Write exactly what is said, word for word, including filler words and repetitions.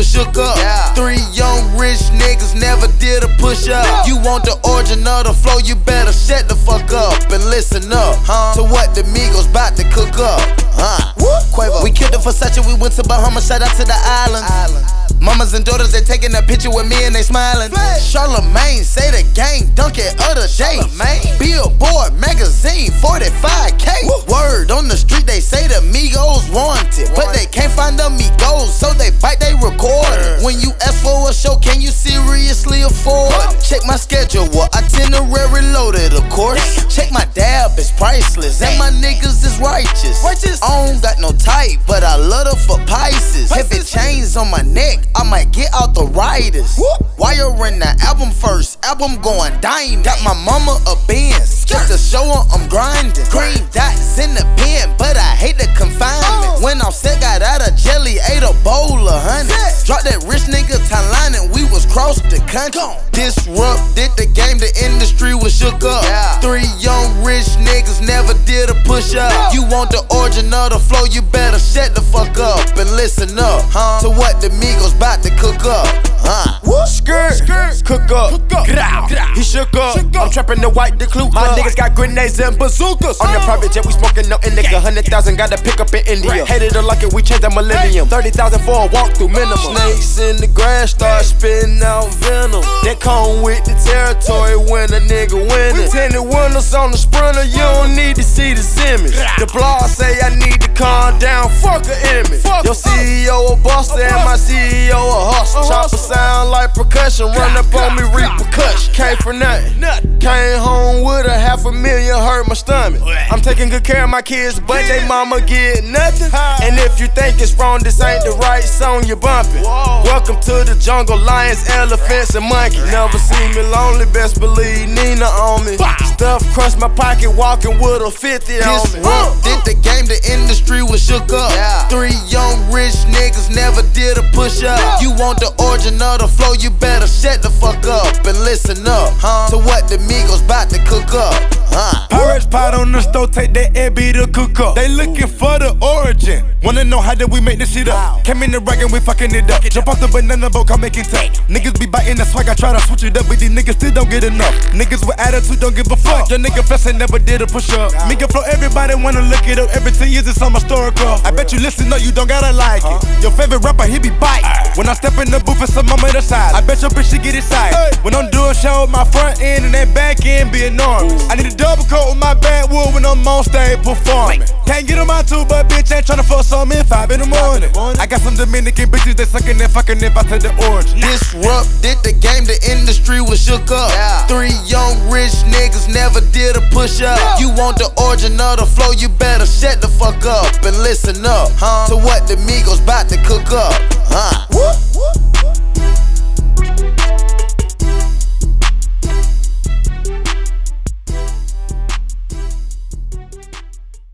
shook up. Yeah. Three young rich niggas never did a push up. No. You want the origin of the flow, you better shut the fuck up and listen up huh? to what the Migos bout to cook up. Huh? Quavo. We killed the Versace, we went to Bahamas, shout out to the islands. Island. Mamas and daughters, they taking a picture with me and they smiling. Flash. Charlemagne, say the gang, dunk it other day. Charlemagne. Billboard magazine, forty-five K. Woo. Word on the street, they say the Migos wanted, but they can't find the Migos, so they bite they recorder. When you ask for a show, can you seriously afford? Check my schedule, what itinerary loaded, of course. Check my dab, it's priceless, and my niggas is righteous. Righteous. I don't got no type, but I love her for Pisces. If it Pisces. chains on my neck, I might get out the riders. Whoop. Wiring the album first, album going diamond. Got my mama a Benz, just to show her I'm grinding. Green dots in the pen, but I hate the confinement. Oh. When I'm sick, got out of jelly, ate a bowl of honey. Sick. Drop that rich nigga timeline and we was cross the country. Disrupted the game, the industry was shook up. Yeah. Three young rich niggas never did a push up. No. You want the origin of the flow, you better shut the fuck up and listen up huh? to what the Migos bout to cook up. Huh? Skirt, Skirt. cook up, Cook up. Growl. Growl. He shook up. Shook up. I'm trapping the white, the clue. My niggas got grenades and bazookas. On the private jet, we smoking no indica. Hundred thousand, got to pick up in India. Hated or like it, we changed the millennium. Thirty thousand for a walk through minimum. Snakes in the grass start spitting out venom. That come with the territory when a nigga winning. Tinted windows on the Sprinter, you don't need to see the Simmons. The blog say I need to calm down, fuck a image. Your C E O a buster and my C E O a hustler. Chopper sound like percussion, run up on me, repercussion. Came for nothing, came home with a half a million, hurt my stomach. I'm taking good care of my kids, but they mama get nothing. And if you think it's wrong, this ain't the right song, you bumping. Welcome to the jungle, lions, elephants, and monkeys. Never seen me lonely, best believe Nina on me. Stuff crushed my pocket, walking with a fifty on me. Disrupted the game, the industry was shook up. Yeah. Three young rich niggas never did a push up. You want the origin of the flow, you better shut the fuck up and listen up huh? to what the Migos bout to cook up. Huh? Pirates pot on the stove, take that air beat to cook up. They looking for the origin. Wanna know how did we make this shit up? Came in the rag and we fucking it up. Jump off the banana boat, come making tech. Niggas be biting the swag, I try to switch it up, but these niggas still don't get enough. Niggas with attitude don't give a fuck. Your nigga flexin' never did a push up. Mega flow, everybody wanna look it up. Every ten years it's on my historical. I bet you listen, no, you don't gotta like it. Your favorite rapper, he be bite. When I step in the booth, it's a moment of silence. I bet your bitch she get excited. When I'm doing show, my front end and that back end be enormous. I need a double coat with my backwood when I'm on stage performing. Can't get on my two, but bitch ain't tryna fuck some in five in the morning. I got some Dominican bitches that suckin' and fucking if I take the origin. Disrupted the game, the industry was shook up. Yeah. Three young rich niggas never did a push up. You want the origin of the flow, you better shut the fuck up and listen up huh? to what the Migos bout to cook up. Huh?